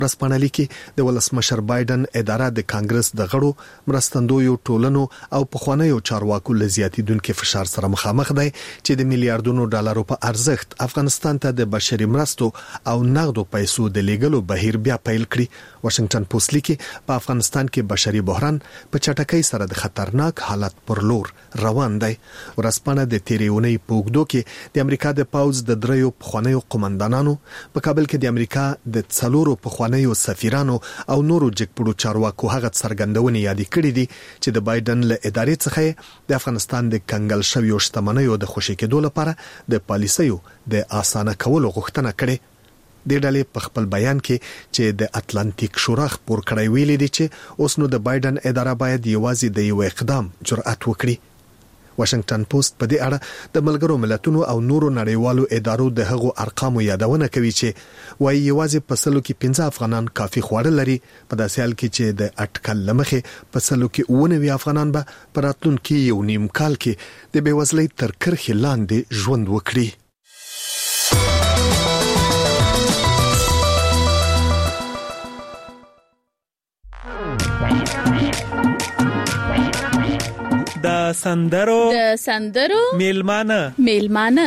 ورځپاڼه لیکي د ولسمشر بایدن اداره د کانګرس د غړو مرستندویو ټولنو او پخوانیو چارواکو لزیاتیدونکو فشار سره مخامخ دی چې د میلیارډونو ډالرو په ارزښت افغانستان ته د بشري مرستو او نغدو پیسو د لیږلو بهیر بیا پیل کړي. واشنگټن پوسټ لیکي په افغانستان کې بشري بحران په چټکۍ سره د خطرناک حالت پر لور روان دی. ورځپاڼه د تیریونی په وګړو کې د امریکا د پاوز د دریو پخوانیو قومندانانو په کابل کې د امریکا د څلورو پخوانیو سفیرانو او نورو جګپړو چارواکو هغه څرګندونې یاد کړې دي چې د بایدن له ادارې څخه د افغانستان د کنګل شویو شتمنیو د خوشی کېدو لپاره د پالیسیو د اسانه کولو غوښتنه کړې. د ډلې په خپل بیان کې چې د اتلانتیک شورا خبر کړی ویلي دي چې اوس نو د بایدن اداره باید یوازې د یو اقدام جرأت وکړي. واشنگټن پوسټ په دې اړه د ملګرو ملتونو او نورو نړیوالو ادارو د هغو ارقامو یادونه کوي چې وايي یوازې په سلو کې 15 افغانان کافي خواړه لري، په داسې حال کې چې د اټکل لمخې په سلو کې 90 افغانان به په راتلونکي یو نیم کال کې د بېوزلۍ تر کرښې لاندې ژوند وکړي. د سندرو میلمانه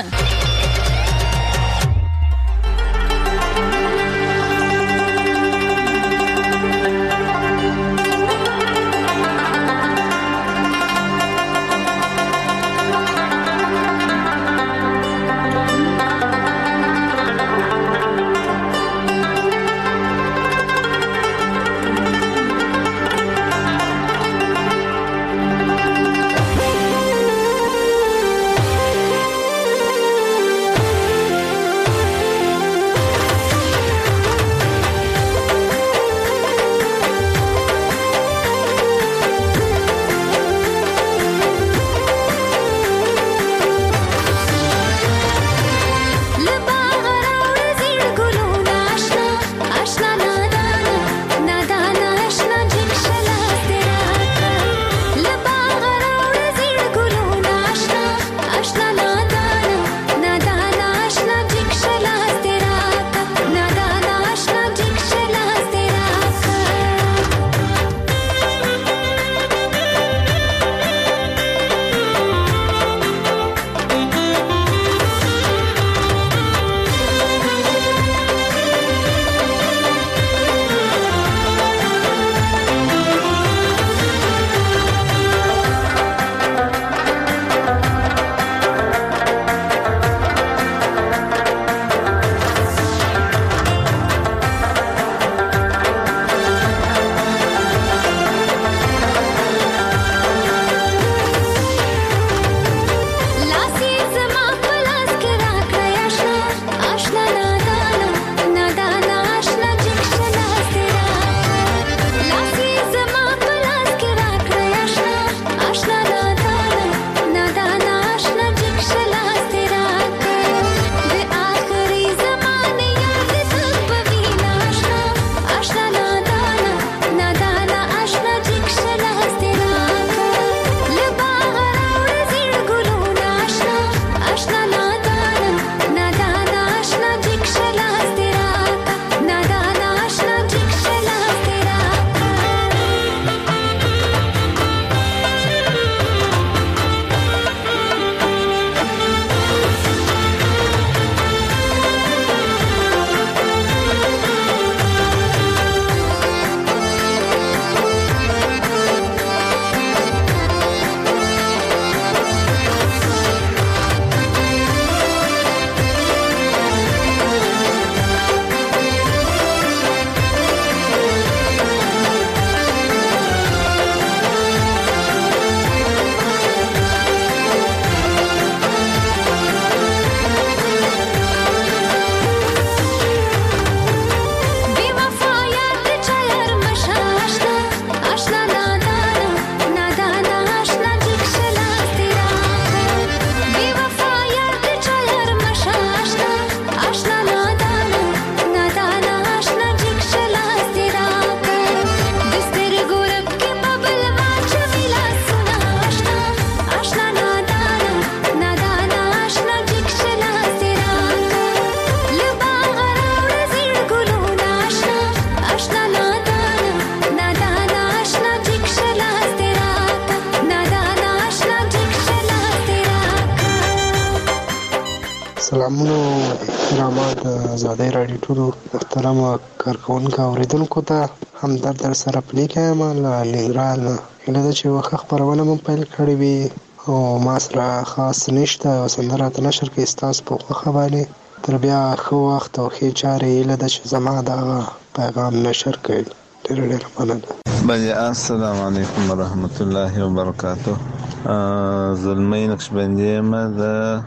سلامونه احترامات آزادۍ راډیو ټولو محترمو کارکوونکو اورېدونکو ته همدرد در سره پلی کیم له ننګرهار نه. هیله ده چې وښه خپرونه مو پیل کړې وي او ما سره خاص نشته او سندره راته نشر کړئ ستاسو په خوښه باندې. تر بیا ښه وخت او ښې چارې هیله ده چې زما دغه پیغام نشر کړئ. ډېره ډېره مننه. بله السلام علیکم ورحمت الله وبرکاته. زلمی نقشبندي یم د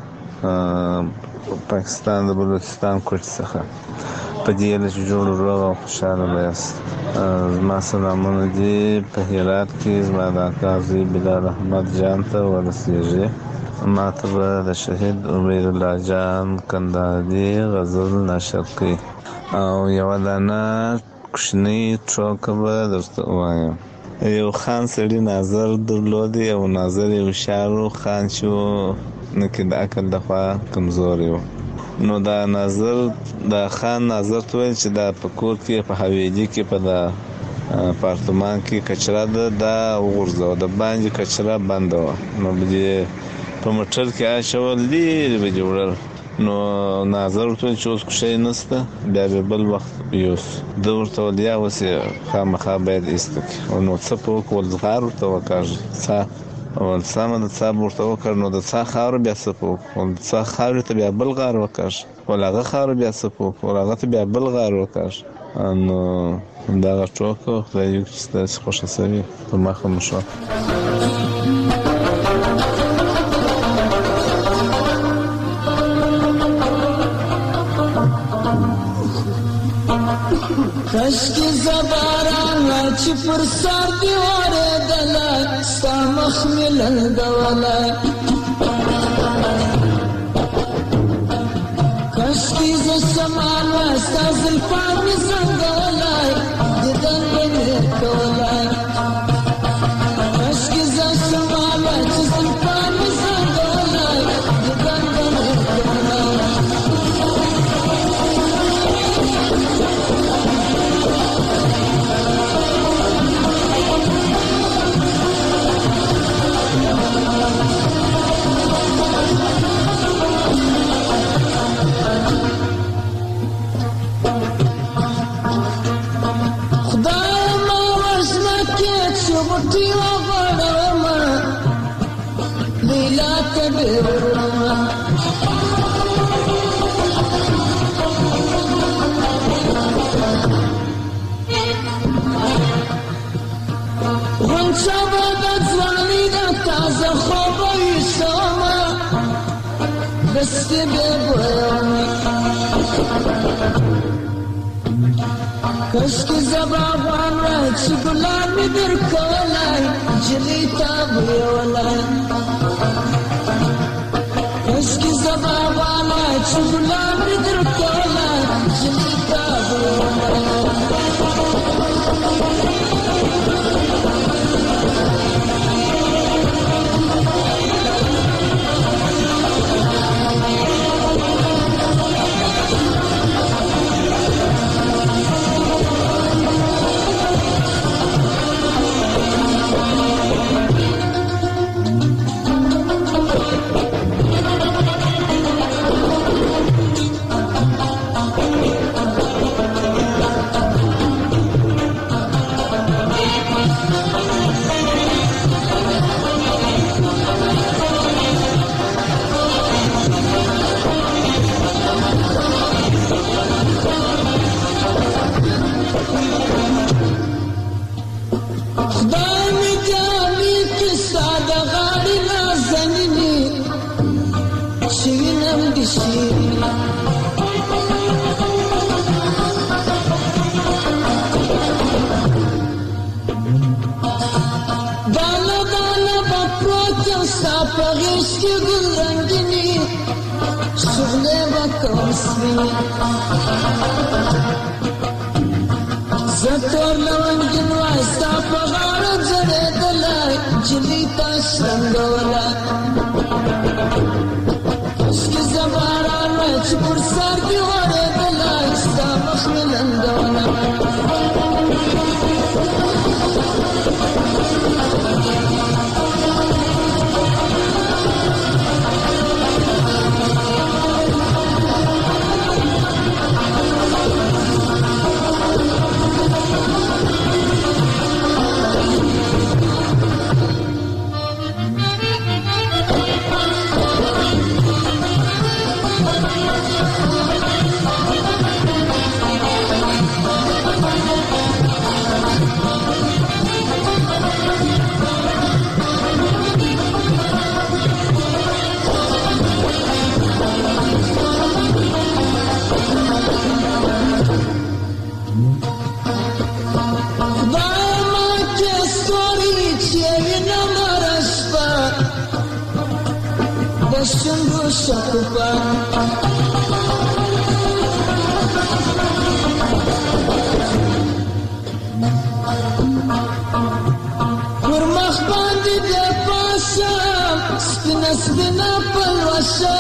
پاکستان د بلوچستان کوټې څخه. په دې هیله چې جوړ روغ او خوشحاله به یاست. زما سلامونه دي په هرات کې زما د اکا زوی بلال احمد جان ته ورسېږي. ما ته به د شهید عبید الله جان کندهاري غزل نشر کړي او یوه دانه کوچنۍ ټوکه به درته ووایم. یو خان سړي ناظر درلودی او ناظر یو هوښیار خان چې و نه کې د عقل لخوا کمزوری و. نو دا ناظر د خان ناظر ته ویل چې دا په کور کې په حویلي کې په د اپارتمان کې کچره ده دا وغورځوه، د باندې کچره بنده وه. نو به دې په موټر کې اچول لرې به دې وړل. نو ناظر ورته ویل چې اوس کوشی نشته بیا به بل وخت یوسو. ده ورته ویل یا اوس یې خامخا باید ایسته کړي. نو څه په وکړل زغار ورته وکاږه څا اول سمه د څا ورته وکړ. نو د څا خاوره بیا څه په وکړل د څا خاورې ته بیا بل غار وکاږه ول هغه خاوره بیا څه په وکړل هغه ته بیا بل غار وکاږه. نو دغه ټوکه خدای دې وکړي چې داسې خوښه شوي په مخه مو شوه. کشکی زبارانه چې پر سر دی اورېدله ستا مخ مې لنګوله. کشکی زه شماله ستا زلفان مې زنګولی دیدن به مې کولی. کشکی زه شماله چې زلفان مې زنګولی دیدن به مې کولی. کشکی زبابان را چې ګلان مې درکولی جلۍ ته ویولی. کشکی زبابان را چې ګلان مې درکولی جلۍ ته ویولی. زتور لونګین وای ستا په غاړه ځړېدلی جلۍ ته شرنګوله. کشکې زه باران وای چې پر سر دې اورېدلی ستا مخ مې لنګوله. دشنگو شکوفا ورمخ باندې د پاسه سپینه سپینه پلوشه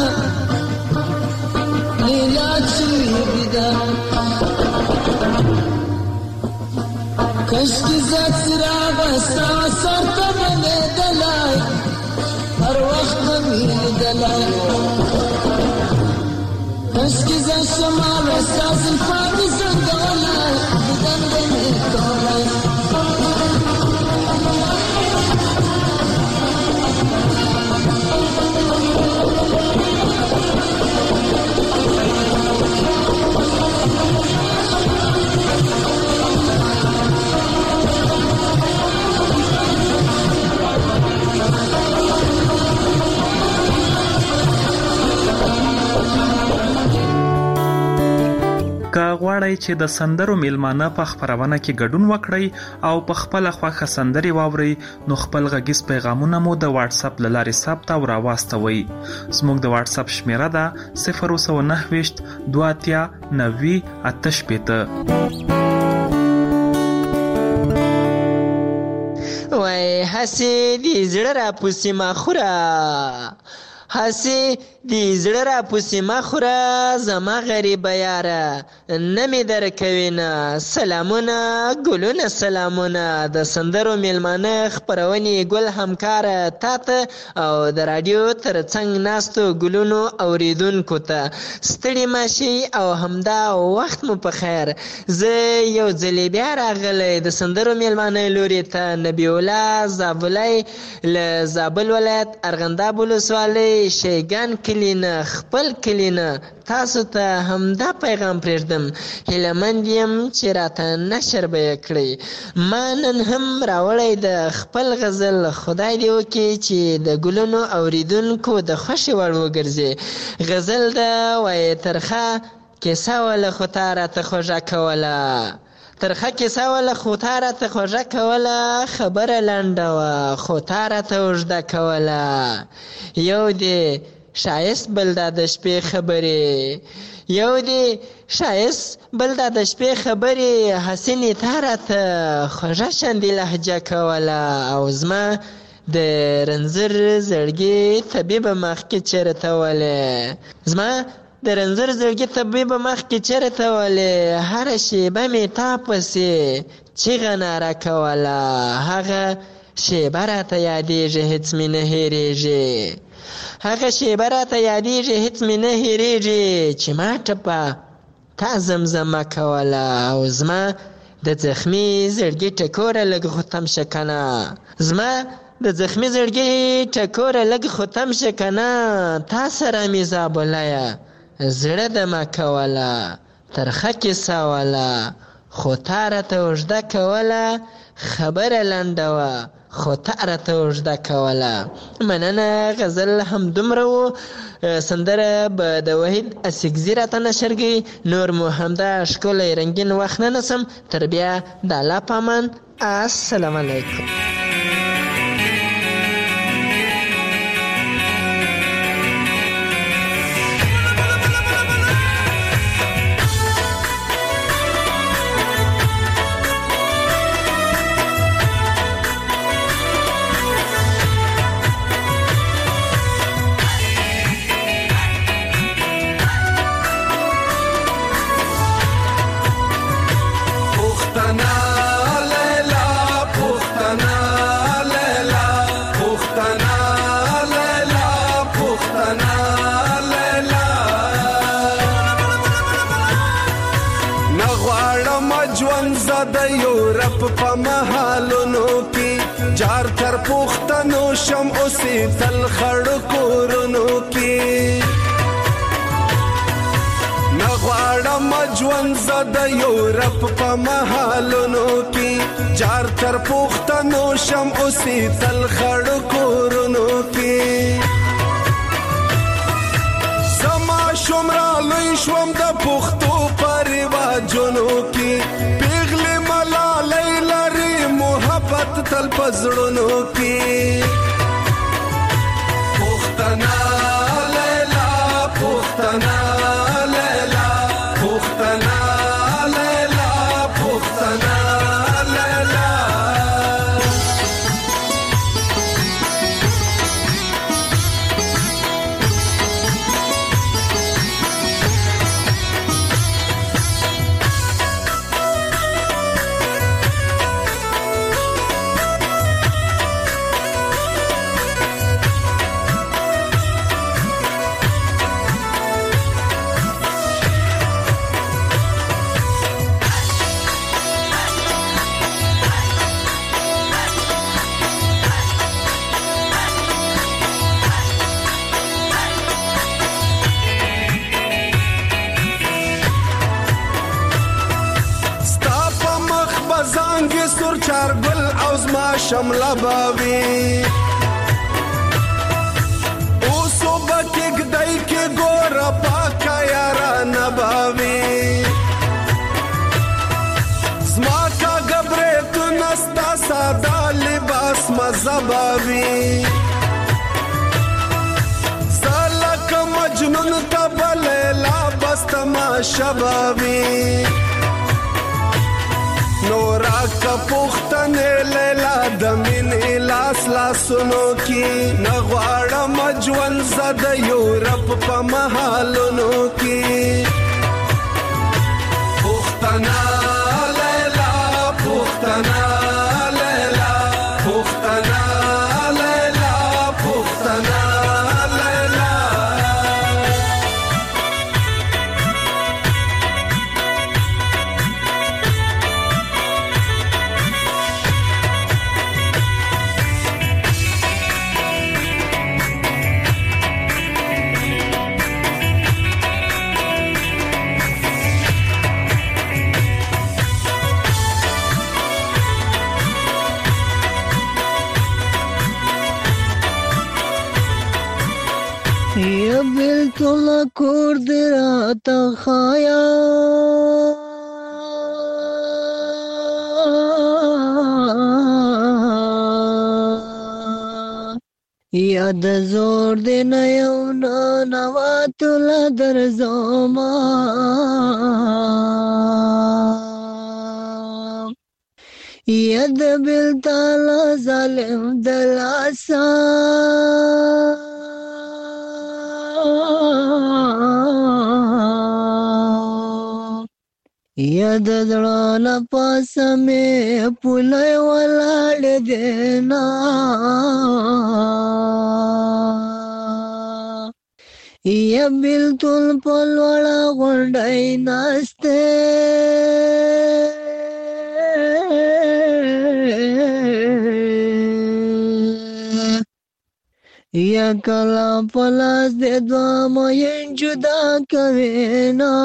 علاج شوی ده کشکی زد سراغ ستا سر ته بلیدلی هر وخت به مې لیدلی کشکی زد شمال ستا زلفا دې زنګولی دیدن به مې کولی که غواړئ چې د سندرو میلمانه په خپرونه کې ګډون وکړئ او په خپله خوښه سندرې واورئ نو خپل غږیز پیغامونه مو د واتس اپ له لارې ثبت او راواستوئ. زموږ د واتس اپ شمیره ده 029 2 90 88. وای هسې دې زړه راپسې ما خوره هسې دې زړه راپسې ما خوره زما غریبه یاره نه مې درکوي نه سلامونه ګلونه سلامونه د سندرو میلمانه خپرونې ګل همکاره تا ته او د راډیو تر څنګ ناستو ګلونو اوریدونکو ته ستړي مه شئ او همدا وخت مو په خیر. زه یو ځلې بیا راغلی د سندرو میلمانه لوري ته نبی الله زابلی له زابل ولایت ارغنداب ولسوالۍ شیګان کلي نه خپل کلي نه تاسو ته همدا پیغام پرېږدم هیلهمند یم چې راته نشر به یې کړئ. ما نن هم راوړی د خپل غزل خدای دې وکړي چې د ګلونو اوریدونکو د خوښې وړ وګرځي. غزل ده وایي ترخه کیسه وله خو تا راته خوږه کوله ترخه کیسه وله خو تا راته خوږه کوله خبره لنډه وه خو تا راته اوږده کوله یو دې شایست بل دا د شپې خبرې یو دې شایست بل دا د شپې خبرې حسینې تا راته خوږه شاندې لهجه کوله او زما د رنځر زړګي طبیبه مخکې چېرته ولې زما د رنځر زړګي طبیبه مخکې چېرته ولې هره شیبه مې تا پسې چیغه ناره کوله هغه شیبه راته یادېږي هېڅ مې نه هېرېږي هغه شیبه راته یادېږي هېڅ مې نه هېرېږي چې ما ټپه تا زمزمه کوله او زما د زخمي زړګي ټکوره لږ خو تم شه کنه زما د زخمي زړګي ټکوره لږ خو تم شه کنه تا سره مې زابلیه زړه دمه کوله ترخه کیسه وله خو تا راته اوږده کوله خبره لنډه وه خو تا راته اوږده کوله. مننه غزل همدومره و سندره به د وحید اسیګزي راته نشر کړي نور مو همدا ښکلی رنګین وخت نه نسم تر بیا د الله په امان السلام علیکم. په محالونو کې جار تر پښتنو شم اوسې تل خړ کورونو کې نغواړم ژوند زده یو رب په محالونو کې جار تر پښتنو شم اوسې تل خړ کورونو کې زما شمرا لوی شوم د پښتو په رواجونو کې پیغلې ملالۍ لري محبت تل په زړونو کې پښتنه څانګې سور چارګل او زما شمله باوي اوسو بکې ګدای کې ګوره پاکه یارانه باوي زما کاږه بریتونه ستا ساده لباس مزه باوي زه لکه مجنون ته به لیلا بس تماشه باوي نورا کا پختنې لیلا د مینې لاس لاسونو کې نغواړم ژوند زده یورپ په محلونو کې پختنا لیلا پختنا لیلا پختنا لیلا پختنا یا بالکل کور دی راته خایا یا د زور دی نه یو ننواتله درځما یا د بلتال ظالم د لاسا یا د زړه له پاسه مې پولی ولاړ دینا یا بلتون په لوړه غونډۍ ناسته یا کلا پلاس دے دوا مین جدا کوینا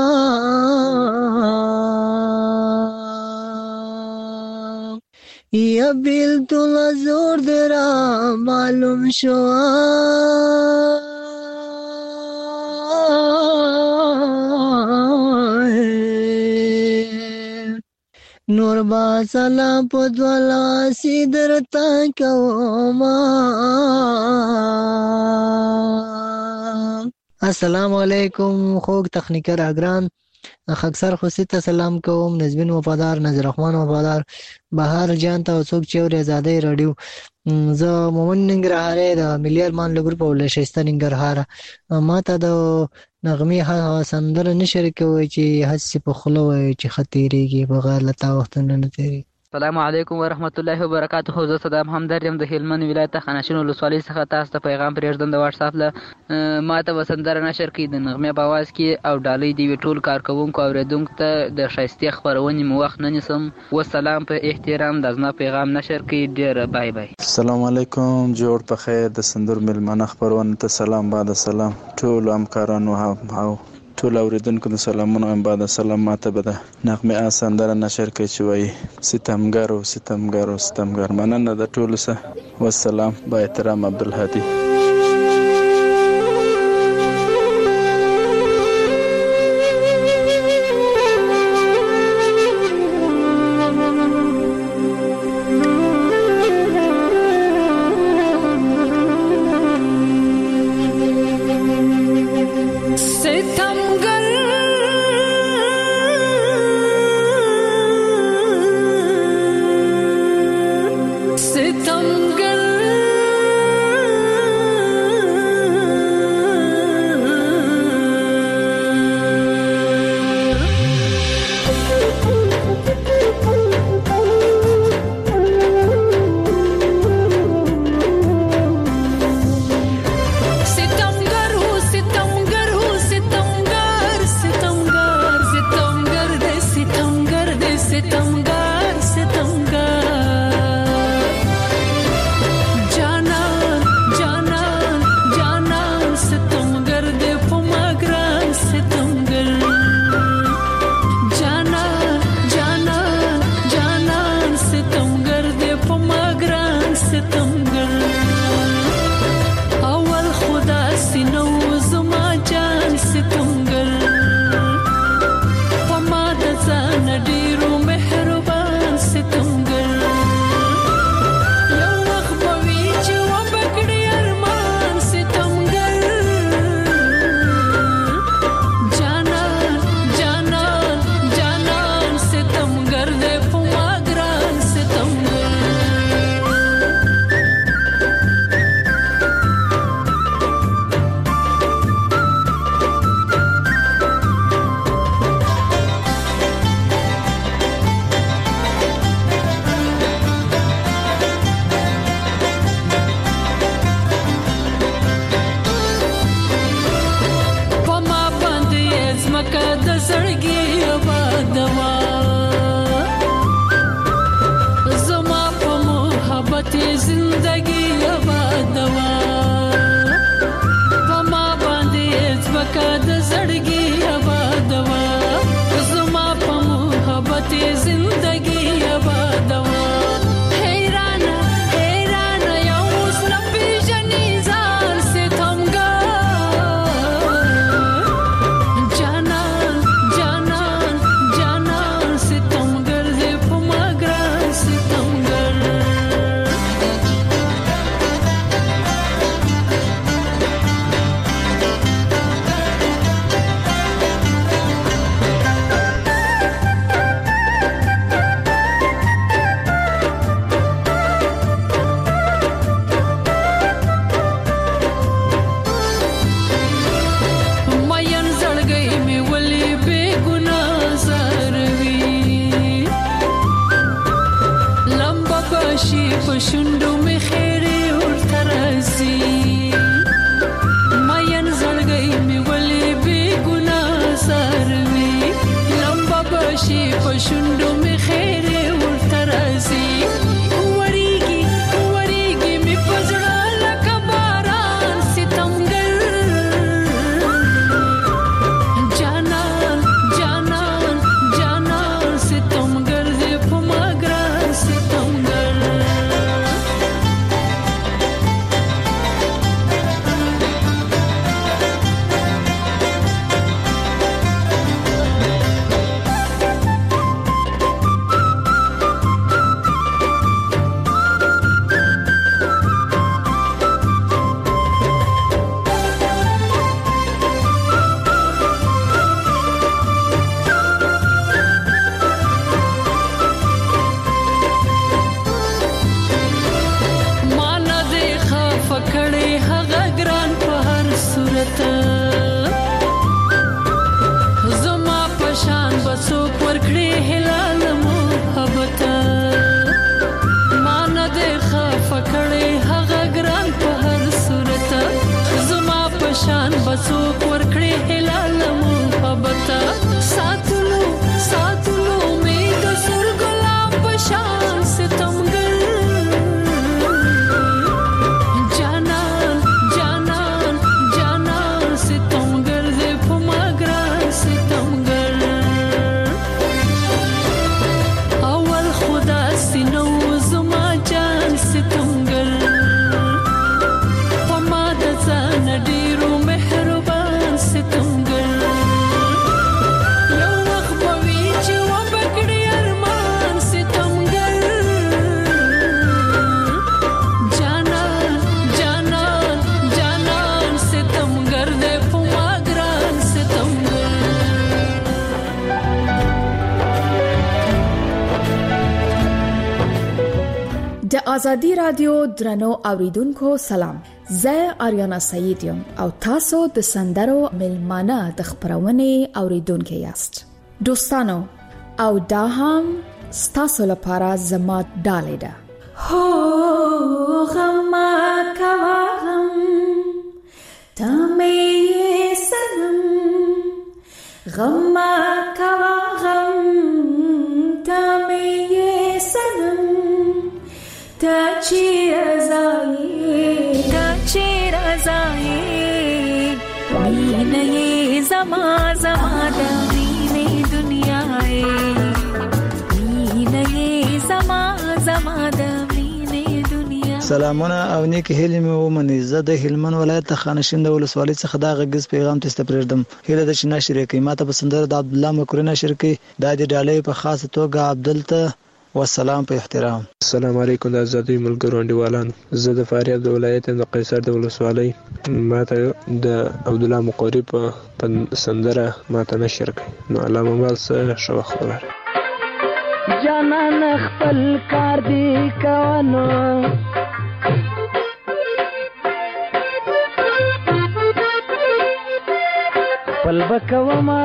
یا بیلتون زور درا معلوم شوا نور با سلام پدوالا سیدرتا کوما السلام علیکم خوږ تخنیکر اگران خاکسر خوسي ته سلام کوم نظمین وفادار نظر رحمان وفادار بهار جان ته څوک چې ور آزادۍ رادیو زه مومن ننګرهاري د ملي ارمان له ګروپ ول شایسته ننګرهار ما ته د نغمې سندره نشر کوي چې هڅه په خلو وي چې خطرېږي بغیر لتا وختونه نه تیری السلام علیکم ورحمت الله وبرکاته زه صدام همدرد یم د هلمند ولایت خانشین ولسوالۍ څخه تاسو ته پیغام پرېږدم د واتس اپ له ما ته وسندره نشر کړي د نغمې په आवाज کې او ډالۍ دی ټول کارکونکو اوریدونکو ته د شایسته خبرونې مو وخت نه نیسم والسلام په احترام د ازنا پیغام نشر کړي ډیر بای بای السلام علیکم جوړ په خیر د سندور ملمنه خبرونه ته سلام بعد سلام ټول همکارانو او ټول اوریدونکو د سلامونو هم بعد سلام ماته به د نغمې سندره نشر کوي چې وایي ستمګر مننه د ټولو سره والسلام با احترام عبدالهادي ستمګر په شونډو مې خیرې ورته راځي مین زړګی مې ولې بې ګناه ساروي لمبه به شي په شونډو مې خیرې ورته راځي وریږي مې په زړه لکه باران ستمګر جانان ستمګر دې په ما ګران ستمګر زما پشان بڅوک ورکړي هلال محبت ما نه دې خفه کړې هغه ګران په هر صورت زما پشان بڅوک ورکړي هلال محبت ساتلو مې د سر ګلاب پشان ستمګر د ازادي رادیو درنو اوریدونکو سلام زه آریانا سعید یم او تاسو د سندرو ملمانه د خبرونه اوریدونکو یاست دوستانو او دا هم ستاسو لپاره زما ډالې ده هو غما کوم تمه سنم غما کوم تمه سنم تا چی رضایی مینه زما د مینه دنیای مینه زما د مینه دنیا سلامونه او نیک هیله مې ومني زه د هلمند ولایت خانشین د ولسوالۍ څخه دا غږیز پیغام تاسو ته پرېږدم هیله د شنه شریکې ماته پسندره د عبد الله مکرونه شریکې د دې ډالۍ په خاصه توګه عبدل ته والسلام په احترام. السلام علیکم د آزادۍ ملګرو انډیوالانو زه د فاریاب د ولایت د قیصر د ولسوالۍ ماته د عبد الله مقری په سندره ماته نشر کړي نو علامه مال سره شو خبر جانان خپل کار دی کوانو خپل بکوما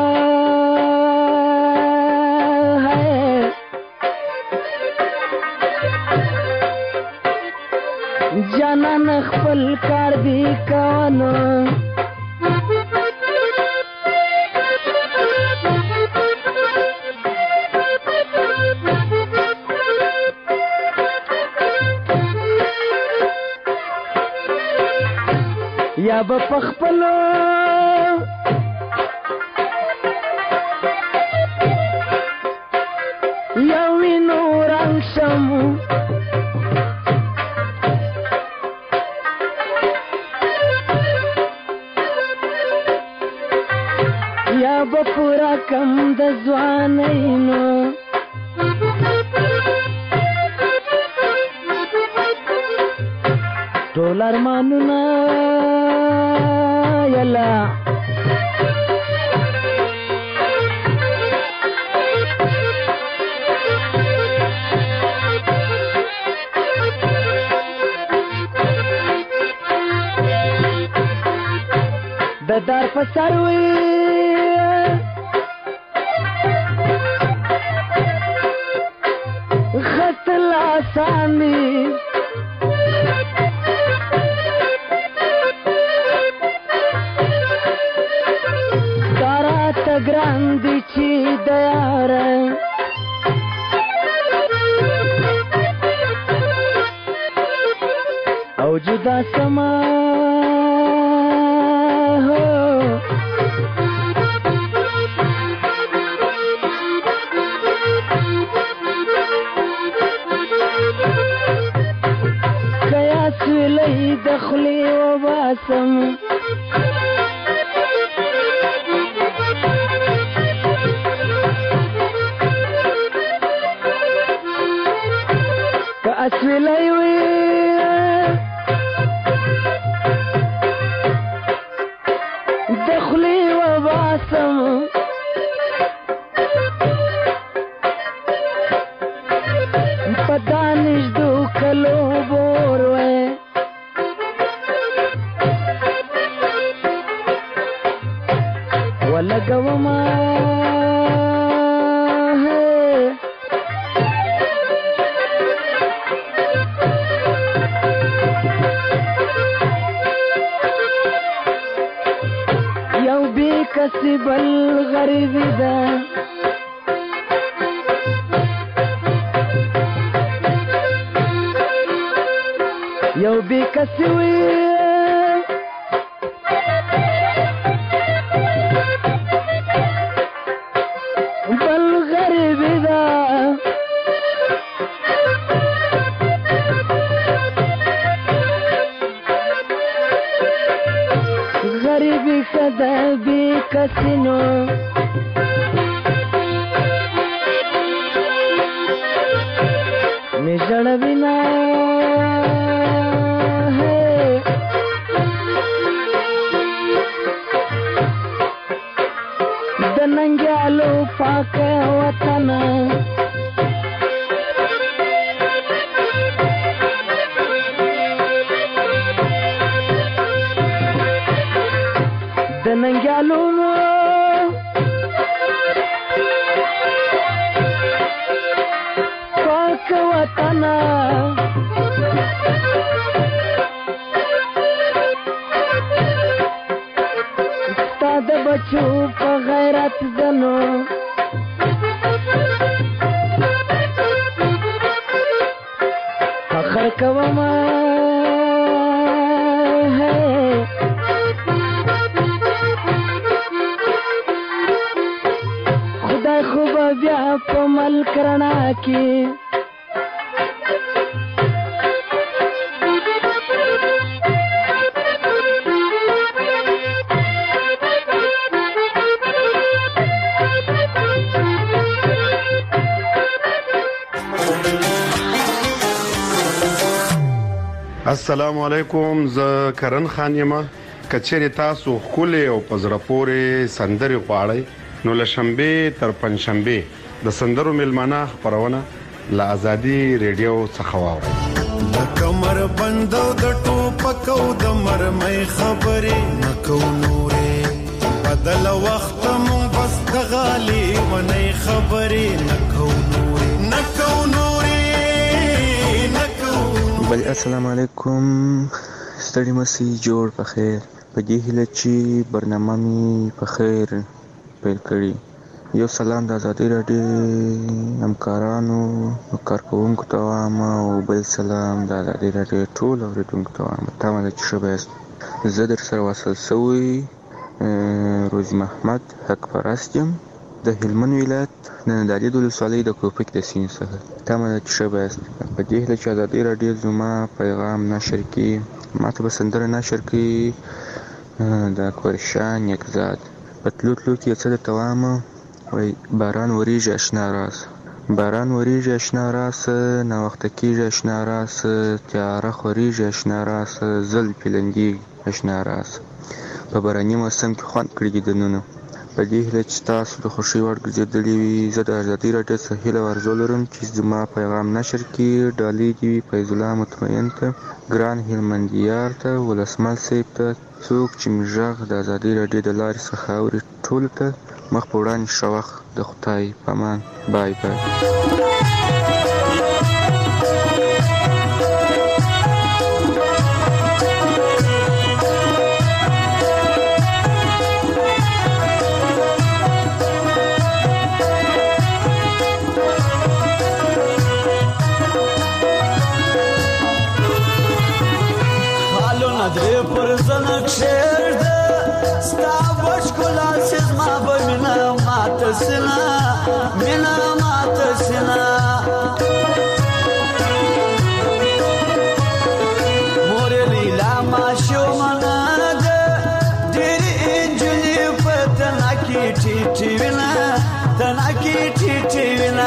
جانان خپل کار دی کوانو یا به پخپلو یا وینو رنگ شمو یا به پورا کم د ځوانینو ټول ارمانونه یلا د دار په سر وي خطلا آسانی دارا تگران دی چی دیاره او جدا سما لي دخلي وباسم كأسوي ليوي دخلي وباسم بدانش دو كلو بوروي ولقوما يو بكسب الغريب ده يو بكسوي कसिनो मिजड़ बिना है दनंग्यालो पाक वतन दनंग्यालो वतना استاد بچو په غیرت زنو فخر کوما خدای خوب بیا په مل کرنا کی السلام علیکم. زه کرن خان یم. کچېری تاسو خولې او پزړه پورې سندري غواړئ نو لشنبه تر پنځشنبه د سندرو ملمانه خبرونه له ازادي ریډیو څخه واورئ. د کمر بندو د ټوپکو د مرمۍ خبرې نکو نورې بدل وخت مون بس د غالي ونې خبرې نکو نورې نکو نورې بل السلام علیکم. ستړي مسي جوړ په خیر. په دې هیله چې برنامه می په خیر پیل کړي. یو سلام د ازادي راډیو همکارانو کارکونکو ته وایم او بل سلام د ازادي راډیو ټول اوریدونکو ته وایم. تمام چې شبه زه در سره وصل سوی روز محمد حق پرست یم د هلمند ولایت د ندالي د ولسوالۍ د کوپک د سیند څخه. تمه ده چې ښه به یاست. په دې هیله چې ازادي راډیو زما پیغام نشر کړي. ماته به سندره نشر کړي د اکبرشاه نیکزاد. په تلو تلو کې یې څه درته وایم، وایي باران وریږي اشنا راسه، باران وریږي اشنا راسه، ناوخته کېږي اشنا راسه، تیاره خورېږي اشنا راسه، زلفې لنډېږي اشنا راسه. په باراني موسم کې خوند کړي دیدنونه. په دې هیله چې تاسو د خوښۍ وړ ګرځېدلي وي. زه د ازادي راډیو څخه هیله او آرزو لرم چې زما پیغام نشر کړي. ډالۍ دې وي فیض الله مطمئن ته، ګران هلمندیار ته، ولسمل صاحب ته، څوک چې مې غږ د ازادي راډیو د لارې څخه اوري ټولو ته مخ په وړاندې ښه وخت. د خدای په امان. بای بای. زنه کښېږده ستا بشکلا چې زما به مینه ماته سینه مینه ماته سینه مورې لیلا ماشومه ده ډېرې انجونې په تنه کې ټیټې وینه تنه کې ټیټې وینه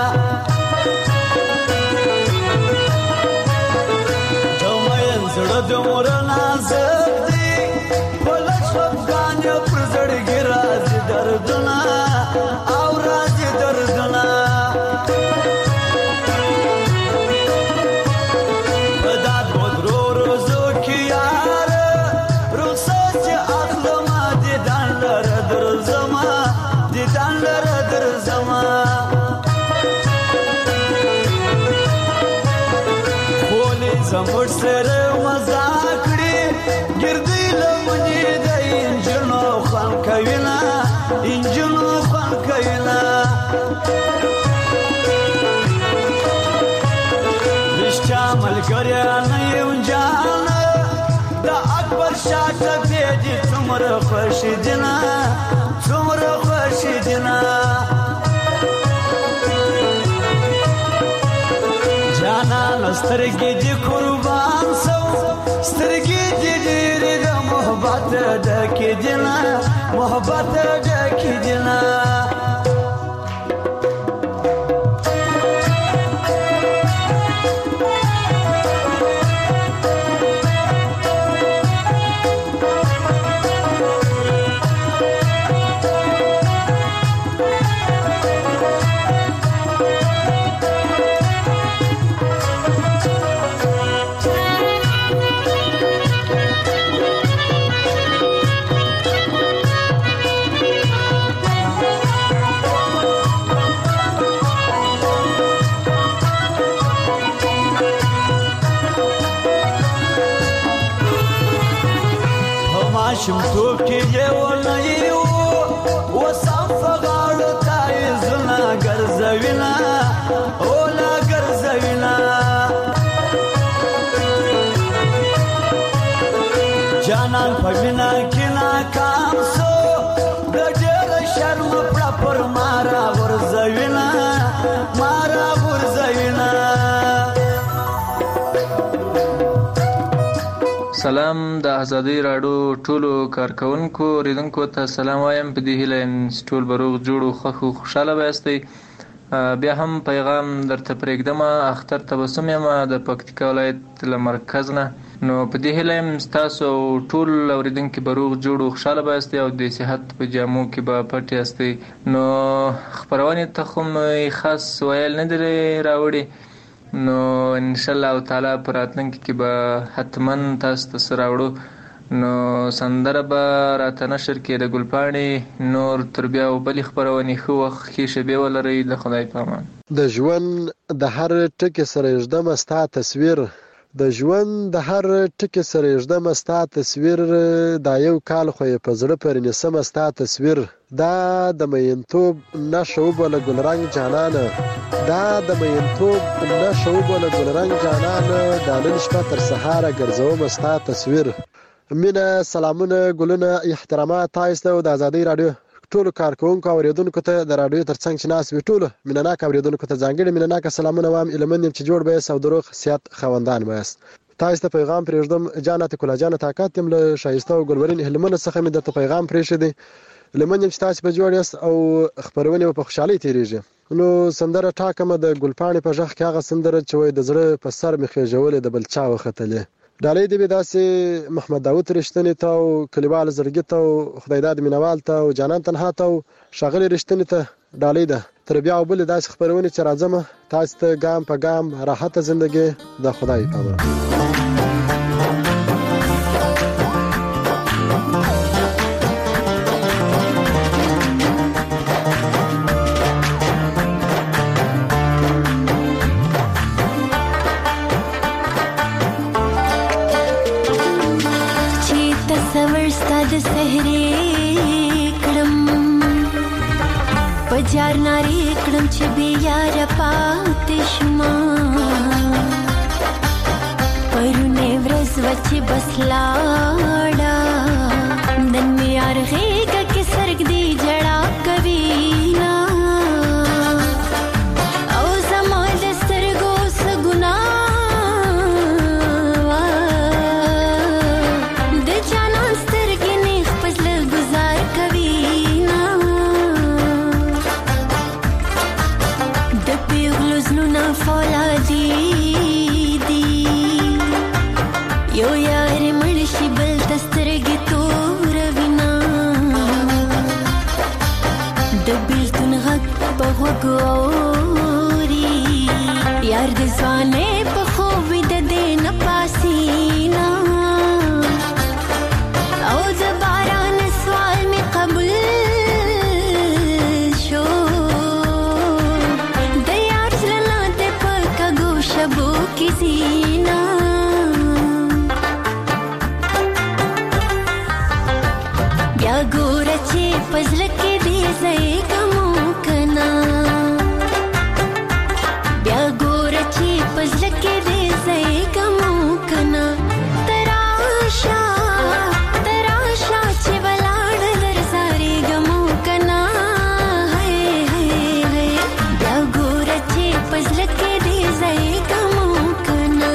زړه دومره نازک دی په لږ خفګان یې پر زړګي راځي دردونه او راځي دردونه په دا دوه درو ورځو کې یاره رخصت چې اخلمه دیدن لره درځمه دیدن لره درځمه خولې زموږ سره انجنو خوان کوینا رشتیا ملګری نه یو جان د اکبر شاه ته دې څومره خوشی دینا څومره خوشی دینا جانا سترګې دې قربان سو سترګې دې ډېرې د محبت ډکې دینا محبت ډکې دینا شمتوب کې یو نه یو وسام فغاړو تای زنا ګرځوینا اولا ګرځوینا جانان پوینا کې ناکام سو د ډېر شرم پر مارا ورځوینا مارا ورځوینا سلام د آزادۍ راډیو ټولو کارکونکو اوریدونکو ته سلام وایم په دې هیله ټول به روغ جوړ او خوشحاله یاستئ بیا هم پیغام درته پرېږدم اختر تبسم یم د پکتیکا ولایت له مرکز نه نو په دې هیله یم ستاسو ټول اوریدونکي به روغ جوړ او خوشحاله به یاستئ او د صحت په جامو کې به پټ یاستئ نو خپرونې ته خو مې خاص ویل نه دي راوړي نو ان شاء الله تعالی پر راتلونکي کې به حتما تاسو ته سره راوړو نو سندره به راته نشر کې د ګلپاڼې نور تر بیا بلې خپرونې ښه وخت ښې شېبې ولرئ د خدای په امان د ژوند د هر ټکي سره یږدمه ستا تصویر د ژوند د هر ټکي سره یږدمه ستا تصویر دا یو کال خو یې په زړه پورې نیسمه ستا تصویر دا د مینتوب نښه وبله ګلرنګ جانانه دا د مینتوب نښه وبله ګلرنګ جانانه دا نن شپه تر سهاره ګرځومه ستا تصویر مینه سلامونه ګلونه احترامات تاسو ته د آزادۍ راډیو ټولو کارکونکو او اوریدونکو ته د راډیو ترڅنګ چې ناست وي ټولو مینناک اوریدونکو ته ځانګړي مینناک سلامونه وایم ایلمن یم چې جوړ به یاست او د روغ صحت خاوندان به یاست تاسو ته پیغام پرېږدم جانت کلا جان طاقت یم له شایسته او ګلورین هلمنه څخه مې درته پیغام پرېښی لمن یم چې تاسو په جوړ یاست او خبرونه په خوشحالۍ تیریږي نو سندره ټاکمه د ګلپاڼې په ژغ کې هغه سندره چې وای د زړه په سر مې خېژولې د بل چا وختلې ډالۍ دی داسې محمد داوود رښتینی ته او کلیوال زړګي ته او خدایداد مینوال ته او جانان تنها ته او شاغلی رښتینی ته ډالۍ ده تر بیا بل داسې خبرونه چې راځم تاسو ته ګام په ګام راحت ژوندۍ د خدای په امان پجار ناری کړم چې بیا یار پاتې شما پرونه ورځ وچ بس لاړ والا دی یو یار مړ شي بل تسترګې تور وینا د بیلتون غږ په غوږ اوري یار د ځوانۍ په خوب د دې نه پاسینا او د باران سوال می قبول شو د یار زړه د پکګو شبو کی زینا بیا ګور چې پزل کې دې زې کوم کنا بیا ګور چې پزل کې دې زې کوم کنا تراشا چې ولاړ درساري ګمو کنا هي هي بیا ګور چې پزل کې دې زې کوم کنا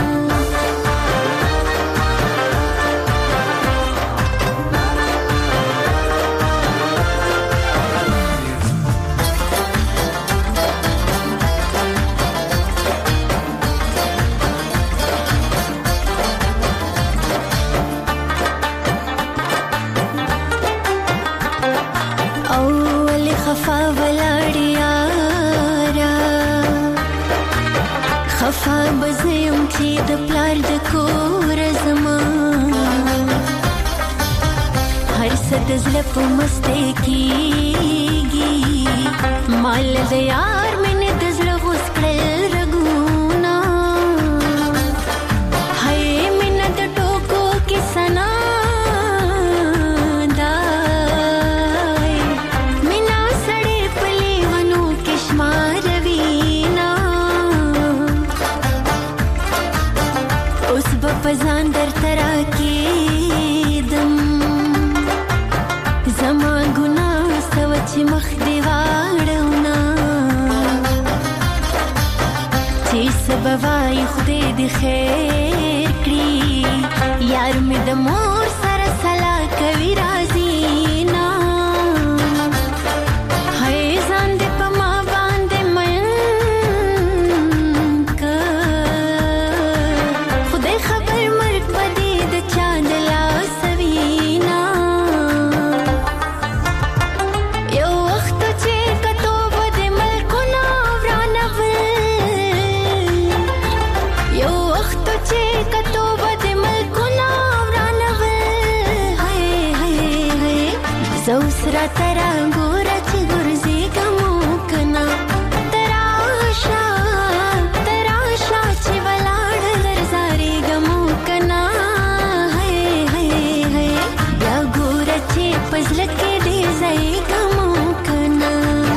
خفا ولاړیارا خفا بزیم چې د پلار د کور زما هر څه د زړه په مسته کېږي مال د یار مینې د زړه غوس کړل رګونه هی مینه د ټوکو کې سنا پزان در ترا کېدم زما ګناه سوچ مخ دی واړونا چې سبوای خدای دې خیر کړي یار مې د مور سره سلا کوي راځي نا هی ځان دې په ما باندې مین زوسرا ترا ګورا چې ګرځي کوم کنا تراشا چې ولاړ درځاري ګمو کنا هي هي بیا ګورا چې پزل کې دې ځای کوم کنا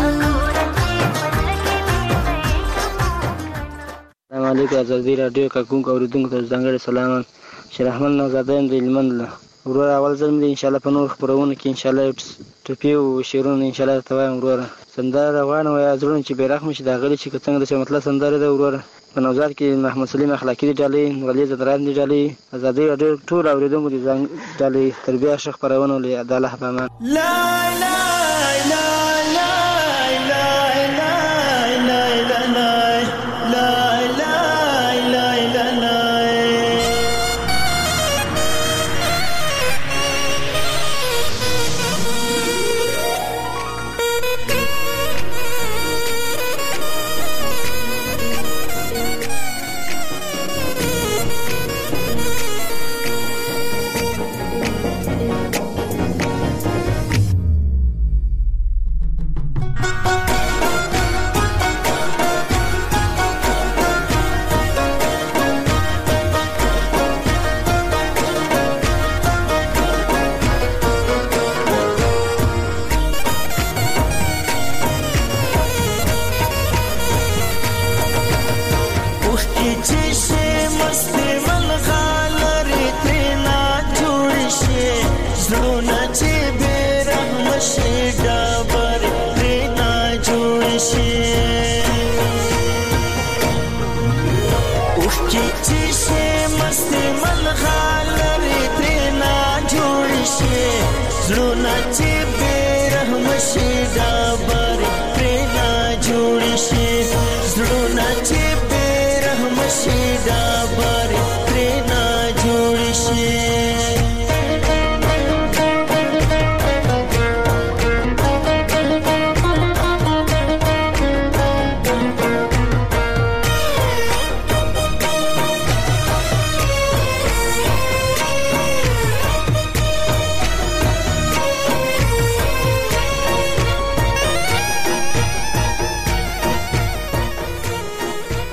السلام علیکم ازادي رادیو کوونکو اوریدونکو ته ځانګړی سلام شرحمن نوزاده د هلمند ورور اول ځل مې ان شاء الله په نور خبرونه کې ان شاء الله ټپي او شعرونه ان شاء الله توایم ورور سندره روانه وای ازرون چې بیرغ مشي دا غلي چې څنګه د مطلب سندره ده ورور په نوزاد کې محمد سلیم اخلاقی دی ډالۍ غلي زدران دی ډالۍ ازادي رادیو ټول اوریدونکو دي ډالۍ تربیه شیخ خبرونه له عدالت په امان لا لا لا لا لا لا لا لا زړونه چې بې رحمه شي دا بارې پرې نه جوړ شي زړونه چې بې خوشی دا به